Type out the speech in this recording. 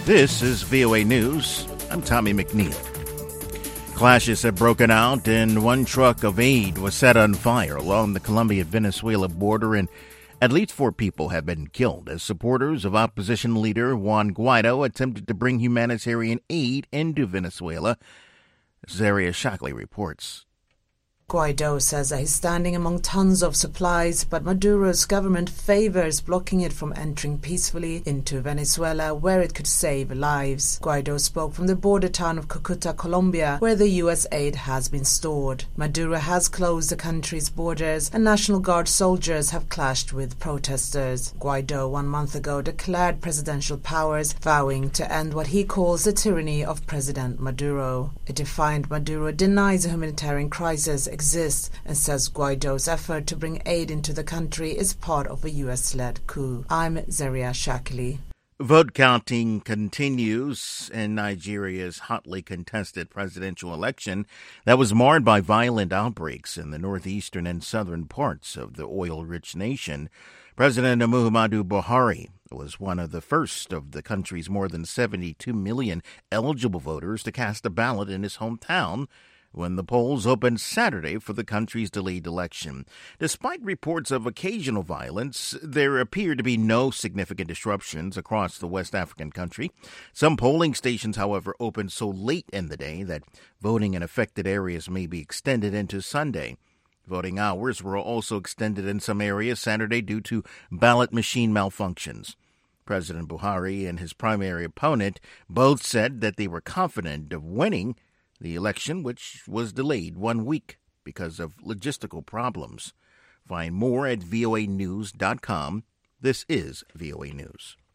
This is VOA News. I'm Tommy McNeil. Clashes have broken out and one truck of aid was set on fire along the Colombia-Venezuela border, and at least 4 people have been killed as supporters of opposition leader Juan Guaido attempted to bring humanitarian aid into Venezuela. Zaria Shockley reports. Guaido says that he's standing among tons of supplies, but Maduro's government favors blocking it from entering peacefully into Venezuela, where it could save lives. Guaido spoke from the border town of Cucuta, Colombia, where the U.S. aid has been stored. Maduro has closed the country's borders, and National Guard soldiers have clashed with protesters. Guaido 1 month ago declared presidential powers, vowing to end what he calls the tyranny of President Maduro. A defiant Maduro denies a humanitarian crisis exists and says Guaido's effort to bring aid into the country is part of a U.S.-led coup. I'm Zaria Shockley. Vote counting continues in Nigeria's hotly contested presidential election that was marred by violent outbreaks in the northeastern and southern parts of the oil-rich nation. President Muhammadu Buhari was one of the first of the country's more than 72 million eligible voters to cast a ballot in his hometown when the polls opened Saturday for the country's delayed election. Despite reports of occasional violence, there appear to be no significant disruptions across the West African country. Some polling stations, however, opened so late in the day that voting in affected areas may be extended into Sunday. Voting hours were also extended in some areas Saturday due to ballot machine malfunctions. President Buhari and his primary opponent both said that they were confident of winning the election, which was delayed 1 week because of logistical problems. Find more at voanews.com. This is VOA News.